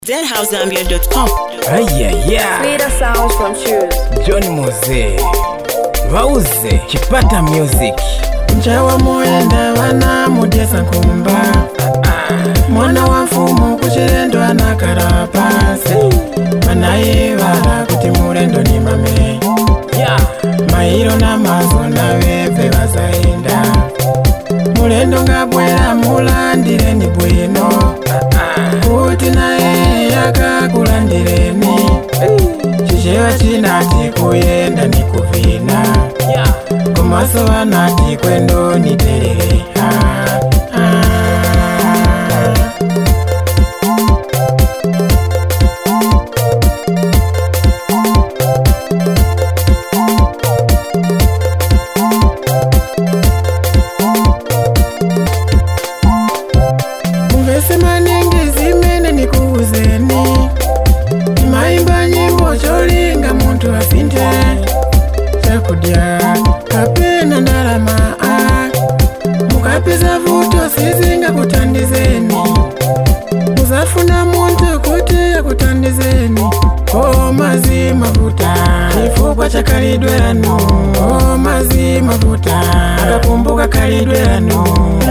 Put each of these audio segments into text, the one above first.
ZHouseZambia.com. Sweeter sounds from shoes. John Mose Vauze Chipata Music Nchawa muenda wana mudesa kumba Mwana wa mfumu kuchirendo anakarapasi Manaivala kuti murendo ni mame Mairo na mazo na vepe vazainda Murendo ngabwela mulandire ni bwino Kuti nae yakakulandireni Chishewa chinati kuyenda ni kuvina Komaso vanati kwendo ni terere Mungese manenge zimene nikuuzeni Imaimba nyimbo cholinga muntu asinte Chakudya kapena ndalama Mukapeza vuto sizinga kutandizeni Muzafuna muntu kuti yakutandizeni mazima vuta chifukwa chakalidwerano mazima vuta akakumbuka kalidwerano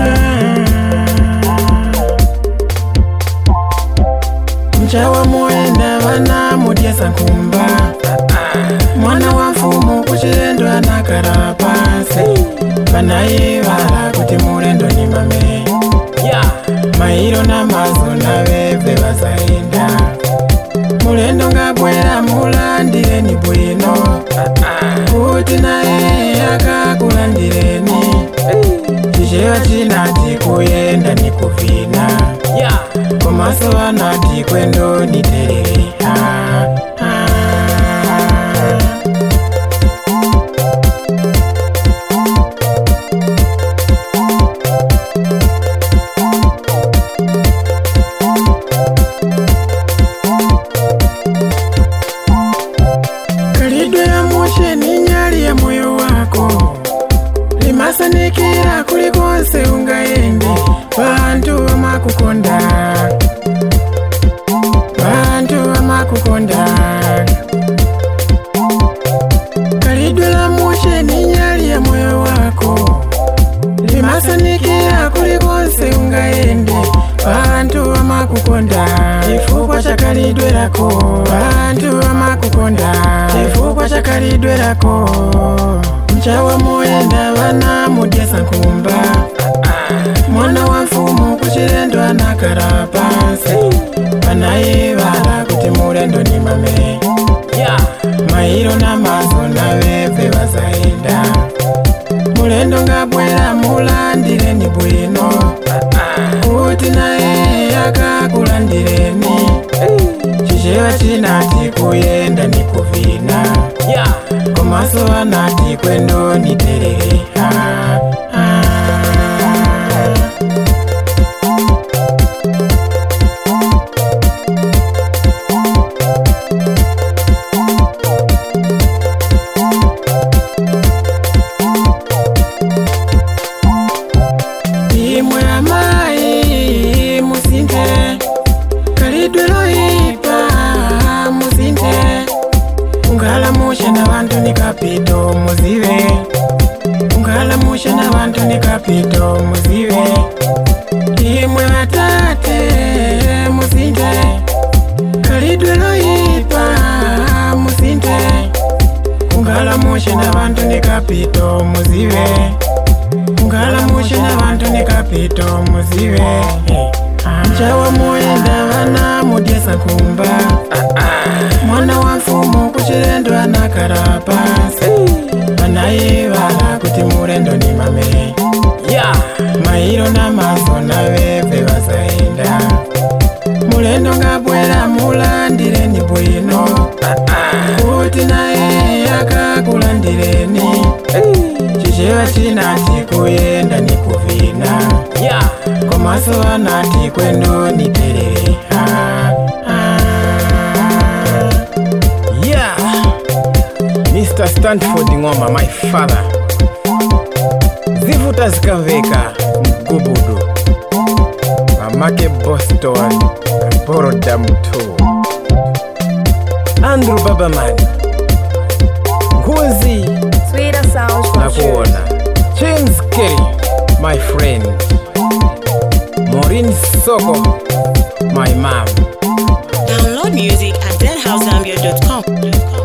Mchawa muenda vana mudyesa nkumba Mwana wa mfumu kuchirendo anakarapasi Vanaivala kuti murendo ni mame Mairo na mazo na vepe vazainda Murendo ngabwela mulandire ni bwino Kuti nae yakakulandireni Chishewa chinati kuyenda ni kuvina Komaso vanati kwendo ni terere Kalidwe ya moshe ni nyali ya moyo wako Limasanikira kulikonse ungaende Bantu wamakukonda Bantu wamakukonda Kalidwe la moshe ni nyali ya moyo wako Limasanikira kulikonse ungaende Bantu wamakukonda Chifukwa chakalidwe lako Bantu wamakukonda Chifukwa chakalidwe lako Mchawa muenda vana mudyesa nkumba Mwana wa mfumu kuchirendo anakarapasi Vanaivala kuti murendo ni mame Mairo na mazo na vepe vazainda Murendo ngabwela mulandire ni bwino Kuti nae yakakulandireni Chishewa chinati kuyenda ni kuvina Komaso vanati kwendo ni terere Imwe amai musinte Kalidwe loipa musinte Ungala mushe na vantu ni kapito muzive Ungala mushe na vantu ni kapito muzive Imwe watate musinte Kalidwe loipa musinte Ungala mushe na vantu ni kapito muzive Ungala mushe na vantu ni kapito muzive Mchawa muenda vana mudyesa kumba Mwana wa mfumu kuchirendo anakarapasi Vanaivala kuti murendo ni mame Mairo na mazo na vepe vazainda Murendo ngabwela mulandire ni bwino Kuti nae yakakulandireni Chishewa chinati kuyenda ni kuvina Komaso vanati kwendo ni terere Mr. Stanford Ngoma, my father Zivuta zikamveka mgubudu Mamake Boston Boroda Mtu, Andrew Babaman, Nguzi, Sweeter sounds from Nakuona, James Kelly, my friend, Maureen Soko, my mom. Download music at deadhousezambia.com.